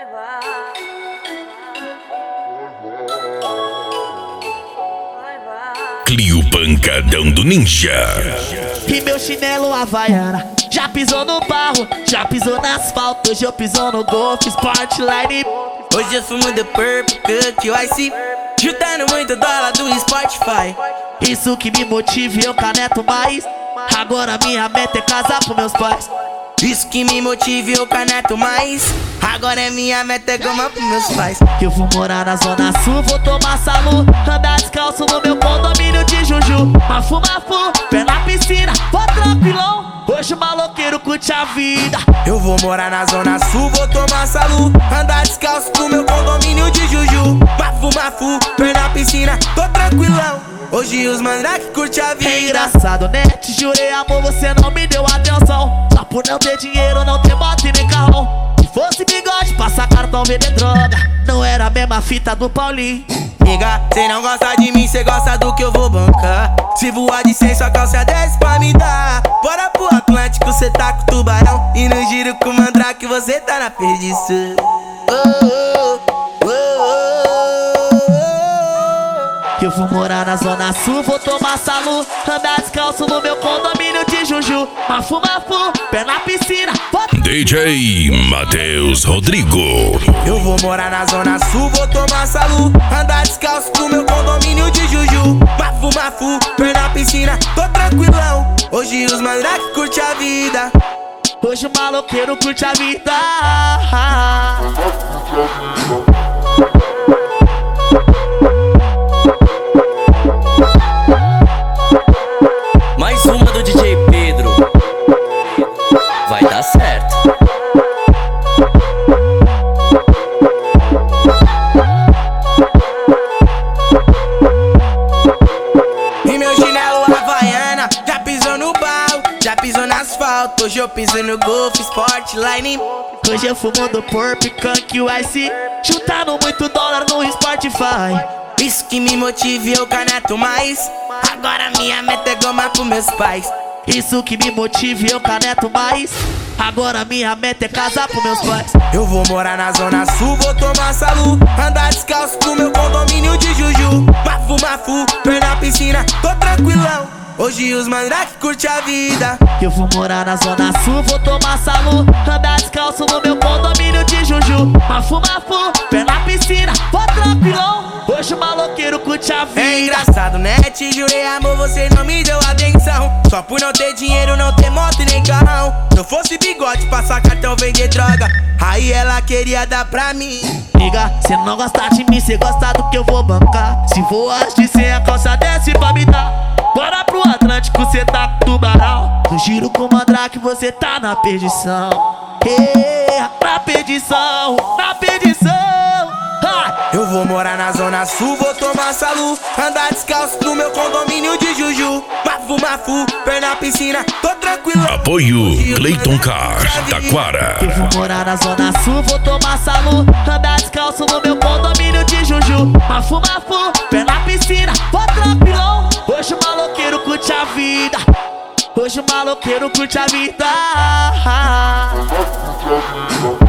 Clio Pancadão do Ninja. E meu chinelo Havaiana já pisou no barro, já pisou no asfalto. Hoje eu piso no Golf Sportline. Hoje eu fumo The Purple Cook Ice, juntando muito dólar do Spotify. Isso que me motiva e eu caneto mais. Agora minha meta é casar com meus pais. Isso que me motiva e eu caneto mais. Agora é minha meta é goma pros meus pais. Eu vou morar na Zona Sul, vou tomar salu, andar descalço no meu condomínio de Juju. Mafu, pé na piscina, vou tranquilão. Hoje o maloqueiro curte a vida. Eu vou morar na Zona Sul, vou tomar salu, andar descalço no meu condomínio de Juju. Mafu, pé na piscina, tô tranquilão. Hoje os mandrake curte a vida. É engraçado, né? Te jurei amor, você não me deu atenção. Só por não ter dinheiro, não ter moto e nem carrão. Se fosse bigode, passar cartão, vender droga. Não era a mesma fita do Paulinho. Miga, cê não gosta de mim, cê gosta do que eu vou bancar. Se voar de 100, sua calça 10 pra me dar. Bora pro Atlântico, cê tá com tubarão. E no giro com mandrake, você tá na perdição. Eu vou morar na Zona Sul, vou tomar salu, andar descalço no meu condomínio de Juju. Mafu, pé na piscina, DJ Matheus Rodrigo. Eu vou morar na Zona Sul, vou tomar salu, andar descalço no meu condomínio de Juju. Mafu, pé na piscina, tô tranquilão. Hoje os mandrake curte a vida. Hoje o maloqueiro curte a vida. Mais uma do DJ Pedro. Vai dar certo. E meu chinelo Havaiana já pisou no barro, já pisou no asfalto. Hoje eu piso no Golf Sportline. Hoje eu fumo do Purple Cook Ice, juntando muito dólar no Spotify. Isso que me motiva e eu caneto mais. Agora minha meta é goma pros meus pais. Isso que me motiva e eu caneto mais. Agora minha meta é casar com meus pais. Eu vou morar na Zona Sul, vou tomar salu, andar descalço no meu condomínio de Juju. Mafu, pé na piscina, tô tranquilão. Hoje os mandrake curte a vida. Eu vou morar na Zona Sul, vou tomar salu, andar descalço no meu condomínio de Juju. Mafu, pé na piscina, vou tranquilão. Hoje o maloqueiro curte a vida. É engraçado, né? Te jurei amor, você não me deu atenção. Só por não ter dinheiro, não ter moto e nem carrão. Se eu fosse bigode, passar cartão, vender droga, aí ela queria dar pra mim. Liga, cê não gosta de mim, cê gosta do que eu vou bancar. Se voar de 100, a calça desce pra me dar. Bora pro Atlântico, cê tá com tubarão. No giro com mandrake, você tá na perdição. Na perdição, na perdição. Eu vou morar na Zona Sul, vou tomar salu, andar descalço no meu condomínio de Juju. Mafu, pé na piscina, tô tranquilo. Apoio Clayton Car, Taquara. Eu vou morar na Zona Sul, vou tomar salu, andar descalço no meu condomínio de Juju. Mafu, pé na piscina, vou tranquilão. Hoje o maloqueiro curte a vida. Hoje o maloqueiro curte a vida.